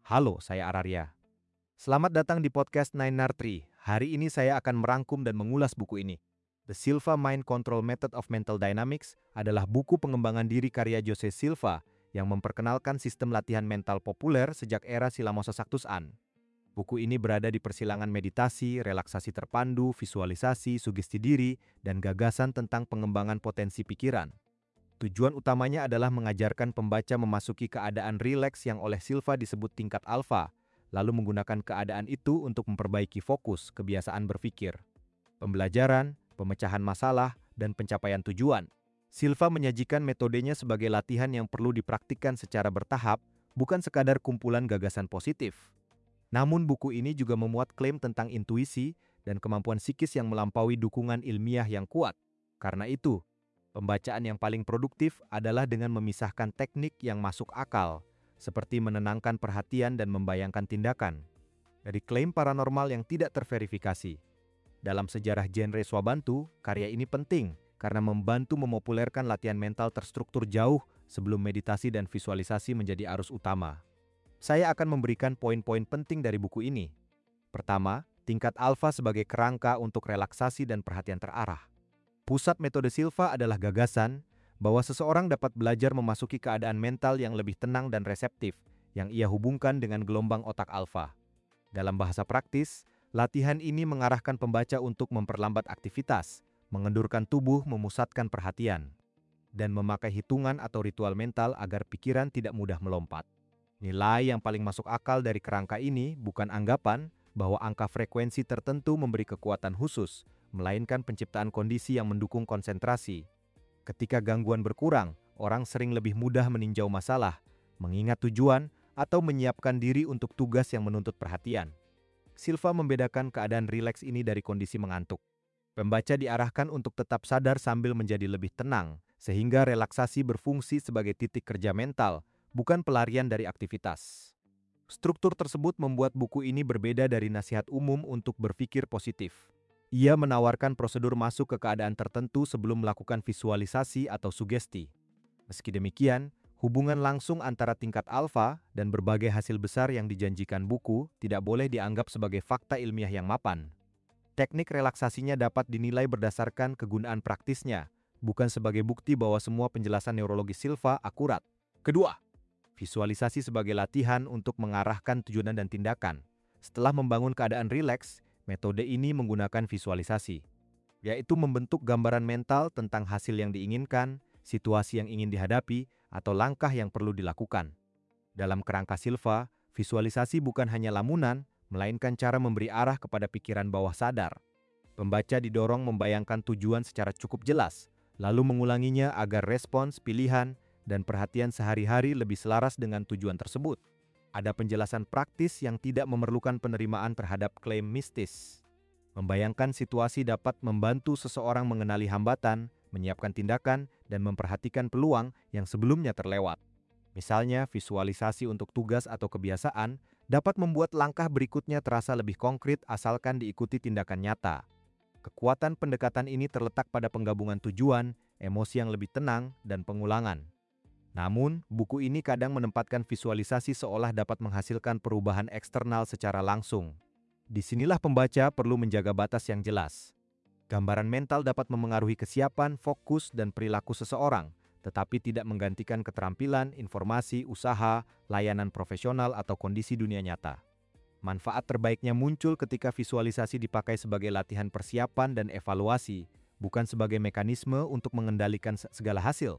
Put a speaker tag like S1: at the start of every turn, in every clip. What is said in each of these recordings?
S1: Halo, saya Araria. Selamat datang di podcast Nine Tree. Hari ini saya akan merangkum dan mengulas buku ini. The Silva Mind Control Method of Mental Dynamics adalah buku pengembangan diri karya Jose Silva yang memperkenalkan sistem latihan mental populer sejak era Silamosa Saktusaan. Buku ini berada di persilangan meditasi, relaksasi terpandu, visualisasi, sugesti diri, dan gagasan tentang pengembangan potensi pikiran. Tujuan utamanya adalah mengajarkan pembaca memasuki keadaan rileks yang oleh Silva disebut tingkat alfa, lalu menggunakan keadaan itu untuk memperbaiki fokus, kebiasaan berpikir, pembelajaran, pemecahan masalah, dan pencapaian tujuan. Silva menyajikan metodenya sebagai latihan yang perlu dipraktikkan secara bertahap, bukan sekadar kumpulan gagasan positif. Namun buku ini juga memuat klaim tentang intuisi dan kemampuan psikis yang melampaui dukungan ilmiah yang kuat. Karena itu, pembacaan yang paling produktif adalah dengan memisahkan teknik yang masuk akal, seperti menenangkan perhatian dan membayangkan tindakan, dari klaim paranormal yang tidak terverifikasi. Dalam sejarah genre swabantu, karya ini penting karena membantu memopulerkan latihan mental terstruktur jauh sebelum meditasi dan visualisasi menjadi arus utama. Saya akan memberikan poin-poin penting dari buku ini. Pertama, tingkat alfa sebagai kerangka untuk relaksasi dan perhatian terarah. Pusat metode Silva adalah gagasan bahwa seseorang dapat belajar memasuki keadaan mental yang lebih tenang dan reseptif yang ia hubungkan dengan gelombang otak alfa. Dalam bahasa praktis, latihan ini mengarahkan pembaca untuk memperlambat aktivitas, mengendurkan tubuh, memusatkan perhatian, dan memakai hitungan atau ritual mental agar pikiran tidak mudah melompat. Nilai yang paling masuk akal dari kerangka ini bukan anggapan bahwa angka frekuensi tertentu memberi kekuatan khusus, melainkan penciptaan kondisi yang mendukung konsentrasi. Ketika gangguan berkurang, orang sering lebih mudah meninjau masalah, mengingat tujuan, atau menyiapkan diri untuk tugas yang menuntut perhatian. Silva membedakan keadaan rileks ini dari kondisi mengantuk. Pembaca diarahkan untuk tetap sadar sambil menjadi lebih tenang, sehingga relaksasi berfungsi sebagai titik kerja mental, bukan pelarian dari aktivitas. Struktur tersebut membuat buku ini berbeda dari nasihat umum untuk berpikir positif. Ia menawarkan prosedur masuk ke keadaan tertentu sebelum melakukan visualisasi atau sugesti. Meski demikian, hubungan langsung antara tingkat alfa dan berbagai hasil besar yang dijanjikan buku tidak boleh dianggap sebagai fakta ilmiah yang mapan. Teknik relaksasinya dapat dinilai berdasarkan kegunaan praktisnya, bukan sebagai bukti bahwa semua penjelasan neurologi Silva akurat. Kedua, visualisasi sebagai latihan untuk mengarahkan tujuan dan tindakan. Setelah membangun keadaan rileks, metode ini menggunakan visualisasi, yaitu membentuk gambaran mental tentang hasil yang diinginkan, situasi yang ingin dihadapi, atau langkah yang perlu dilakukan. Dalam kerangka Silva, visualisasi bukan hanya lamunan, melainkan cara memberi arah kepada pikiran bawah sadar. Pembaca didorong membayangkan tujuan secara cukup jelas, lalu mengulanginya agar respons, pilihan, dan perhatian sehari-hari lebih selaras dengan tujuan tersebut. Ada penjelasan praktis yang tidak memerlukan penerimaan terhadap klaim mistis. Membayangkan situasi dapat membantu seseorang mengenali hambatan, menyiapkan tindakan, dan memperhatikan peluang yang sebelumnya terlewat. Misalnya, visualisasi untuk tugas atau kebiasaan dapat membuat langkah berikutnya terasa lebih konkret asalkan diikuti tindakan nyata. Kekuatan pendekatan ini terletak pada penggabungan tujuan, emosi yang lebih tenang, dan pengulangan. Namun, buku ini kadang menempatkan visualisasi seolah dapat menghasilkan perubahan eksternal secara langsung. Disinilah pembaca perlu menjaga batas yang jelas. Gambaran mental dapat memengaruhi kesiapan, fokus, dan perilaku seseorang, tetapi tidak menggantikan keterampilan, informasi, usaha, layanan profesional, atau kondisi dunia nyata. Manfaat terbaiknya muncul ketika visualisasi dipakai sebagai latihan persiapan dan evaluasi, bukan sebagai mekanisme untuk mengendalikan segala hasil.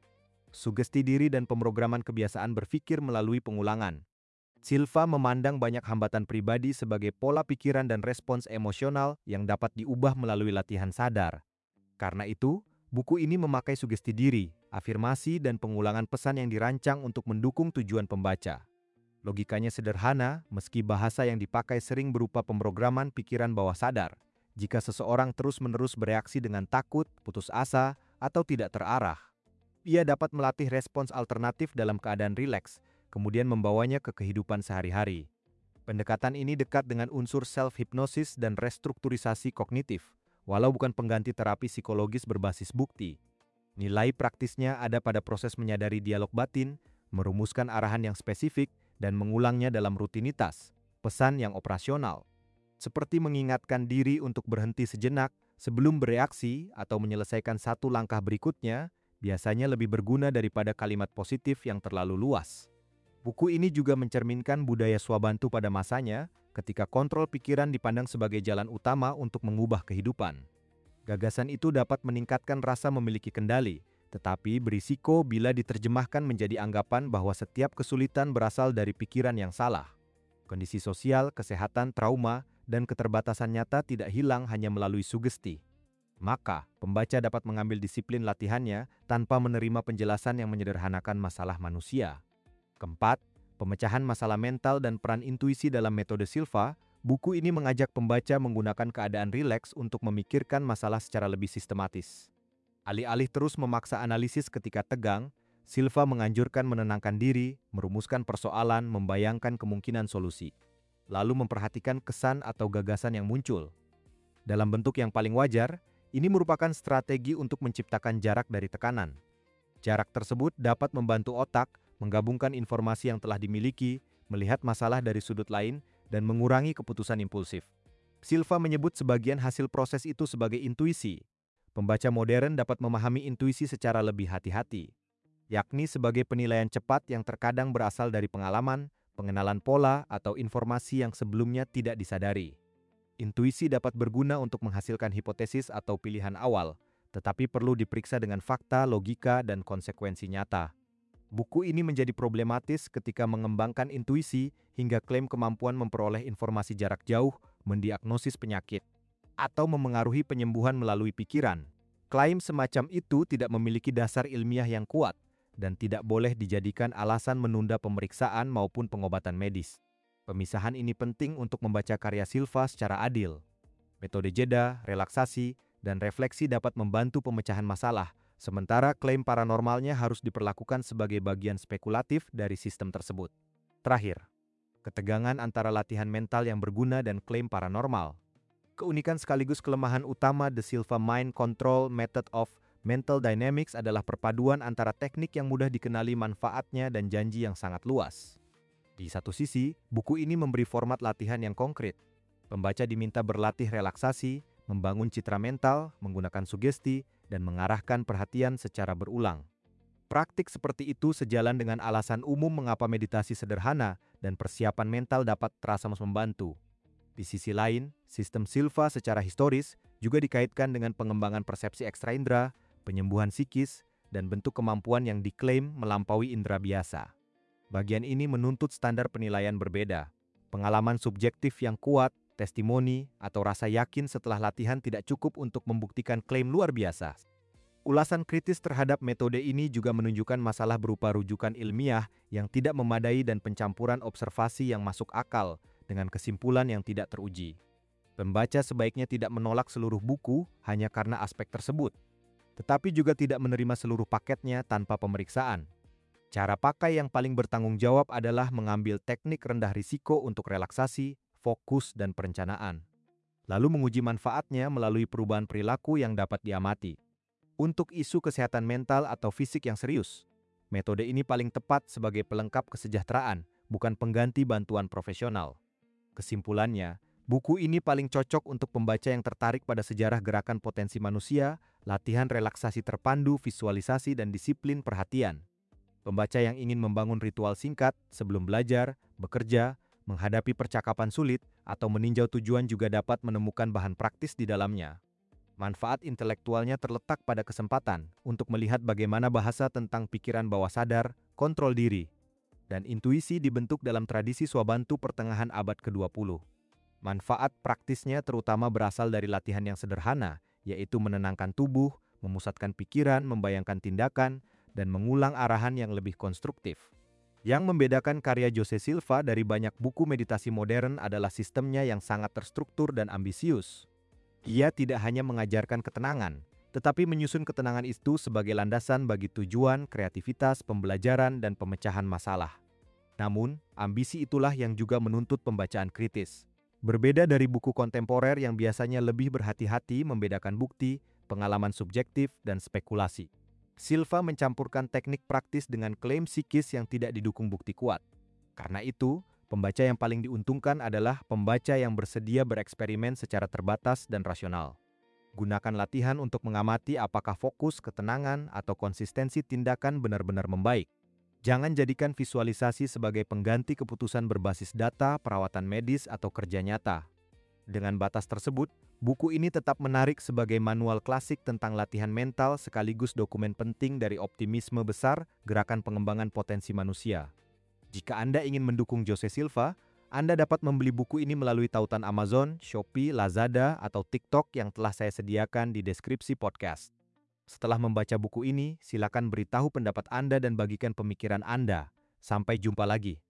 S1: Sugesti diri dan pemrograman kebiasaan berpikir melalui pengulangan. Silva memandang banyak hambatan pribadi sebagai pola pikiran dan respons emosional yang dapat diubah melalui latihan sadar. Karena itu, buku ini memakai sugesti diri, afirmasi, dan pengulangan pesan yang dirancang untuk mendukung tujuan pembaca. Logikanya sederhana, meski bahasa yang dipakai sering berupa pemrograman pikiran bawah sadar. Jika seseorang terus-menerus bereaksi dengan takut, putus asa, atau tidak terarah, ia dapat melatih respons alternatif dalam keadaan rileks, kemudian membawanya ke kehidupan sehari-hari. Pendekatan ini dekat dengan unsur self-hipnosis dan restrukturisasi kognitif, walau bukan pengganti terapi psikologis berbasis bukti. Nilai praktisnya ada pada proses menyadari dialog batin, merumuskan arahan yang spesifik, dan mengulangnya dalam rutinitas, pesan yang operasional. Seperti mengingatkan diri untuk berhenti sejenak sebelum bereaksi atau menyelesaikan satu langkah berikutnya, biasanya lebih berguna daripada kalimat positif yang terlalu luas. Buku ini juga mencerminkan budaya swabantu pada masanya, ketika kontrol pikiran dipandang sebagai jalan utama untuk mengubah kehidupan. Gagasan itu dapat meningkatkan rasa memiliki kendali, tetapi berisiko bila diterjemahkan menjadi anggapan bahwa setiap kesulitan berasal dari pikiran yang salah. Kondisi sosial, kesehatan, trauma, dan keterbatasan nyata tidak hilang hanya melalui sugesti. Maka, pembaca dapat mengambil disiplin latihannya tanpa menerima penjelasan yang menyederhanakan masalah manusia. Keempat, pemecahan masalah mental dan peran intuisi dalam metode Silva. Buku ini mengajak pembaca menggunakan keadaan rileks untuk memikirkan masalah secara lebih sistematis. Alih-alih terus memaksa analisis ketika tegang, Silva menganjurkan menenangkan diri, merumuskan persoalan, membayangkan kemungkinan solusi, lalu memperhatikan kesan atau gagasan yang muncul. Dalam bentuk yang paling wajar, ini merupakan strategi untuk menciptakan jarak dari tekanan. Jarak tersebut dapat membantu otak menggabungkan informasi yang telah dimiliki, melihat masalah dari sudut lain, dan mengurangi keputusan impulsif. Silva menyebut sebagian hasil proses itu sebagai intuisi. Pembaca modern dapat memahami intuisi secara lebih hati-hati, yakni sebagai penilaian cepat yang terkadang berasal dari pengalaman, pengenalan pola, atau informasi yang sebelumnya tidak disadari. Intuisi dapat berguna untuk menghasilkan hipotesis atau pilihan awal, tetapi perlu diperiksa dengan fakta, logika, dan konsekuensi nyata. Buku ini menjadi problematis ketika mengembangkan intuisi hingga klaim kemampuan memperoleh informasi jarak jauh, mendiagnosis penyakit, atau memengaruhi penyembuhan melalui pikiran. Klaim semacam itu tidak memiliki dasar ilmiah yang kuat dan tidak boleh dijadikan alasan menunda pemeriksaan maupun pengobatan medis. Pemisahan ini penting untuk membaca karya Silva secara adil. Metode jeda, relaksasi, dan refleksi dapat membantu pemecahan masalah, sementara klaim paranormalnya harus diperlakukan sebagai bagian spekulatif dari sistem tersebut. Terakhir, ketegangan antara latihan mental yang berguna dan klaim paranormal. Keunikan sekaligus kelemahan utama The Silva Mind Control Method of Mental Dynamics adalah perpaduan antara teknik yang mudah dikenali manfaatnya dan janji yang sangat luas. Di satu sisi, buku ini memberi format latihan yang konkret. Pembaca diminta berlatih relaksasi, membangun citra mental, menggunakan sugesti, dan mengarahkan perhatian secara berulang. Praktik seperti itu sejalan dengan alasan umum mengapa meditasi sederhana dan persiapan mental dapat terasa membantu. Di sisi lain, sistem Silva secara historis juga dikaitkan dengan pengembangan persepsi ekstraindra, penyembuhan psikis, dan bentuk kemampuan yang diklaim melampaui indera biasa. Bagian ini menuntut standar penilaian berbeda. Pengalaman subjektif yang kuat, testimoni, atau rasa yakin setelah latihan tidak cukup untuk membuktikan klaim luar biasa. Ulasan kritis terhadap metode ini juga menunjukkan masalah berupa rujukan ilmiah yang tidak memadai dan pencampuran observasi yang masuk akal dengan kesimpulan yang tidak teruji. Pembaca sebaiknya tidak menolak seluruh buku hanya karena aspek tersebut, tetapi juga tidak menerima seluruh paketnya tanpa pemeriksaan. Cara pakai yang paling bertanggung jawab adalah mengambil teknik rendah risiko untuk relaksasi, fokus, dan perencanaan, lalu menguji manfaatnya melalui perubahan perilaku yang dapat diamati. Untuk isu kesehatan mental atau fisik yang serius, metode ini paling tepat sebagai pelengkap kesejahteraan, bukan pengganti bantuan profesional. Kesimpulannya, buku ini paling cocok untuk pembaca yang tertarik pada sejarah gerakan potensi manusia, latihan relaksasi terpandu, visualisasi, dan disiplin perhatian. Pembaca yang ingin membangun ritual singkat sebelum belajar, bekerja, menghadapi percakapan sulit, atau meninjau tujuan juga dapat menemukan bahan praktis di dalamnya. Manfaat intelektualnya terletak pada kesempatan untuk melihat bagaimana bahasa tentang pikiran bawah sadar, kontrol diri, dan intuisi dibentuk dalam tradisi swabantu pertengahan abad ke-20. Manfaat praktisnya terutama berasal dari latihan yang sederhana, yaitu menenangkan tubuh, memusatkan pikiran, membayangkan tindakan, dan mengulang arahan yang lebih konstruktif. Yang membedakan karya Jose Silva dari banyak buku meditasi modern adalah sistemnya yang sangat terstruktur dan ambisius. Ia tidak hanya mengajarkan ketenangan, tetapi menyusun ketenangan itu sebagai landasan bagi tujuan, kreativitas, pembelajaran, dan pemecahan masalah. Namun, ambisi itulah yang juga menuntut pembacaan kritis. Berbeda dari buku kontemporer yang biasanya lebih berhati-hati membedakan bukti, pengalaman subjektif, dan spekulasi. Silva mencampurkan teknik praktis dengan klaim psikis yang tidak didukung bukti kuat. Karena itu, pembaca yang paling diuntungkan adalah pembaca yang bersedia bereksperimen secara terbatas dan rasional. Gunakan latihan untuk mengamati apakah fokus, ketenangan, atau konsistensi tindakan benar-benar membaik. Jangan jadikan visualisasi sebagai pengganti keputusan berbasis data, perawatan medis, atau kerja nyata. Dengan batas tersebut, buku ini tetap menarik sebagai manual klasik tentang latihan mental sekaligus dokumen penting dari optimisme besar gerakan pengembangan potensi manusia. Jika Anda ingin mendukung Jose Silva, Anda dapat membeli buku ini melalui tautan Amazon, Shopee, Lazada, atau TikTok yang telah saya sediakan di deskripsi podcast. Setelah membaca buku ini, silakan beritahu pendapat Anda dan bagikan pemikiran Anda. Sampai jumpa lagi.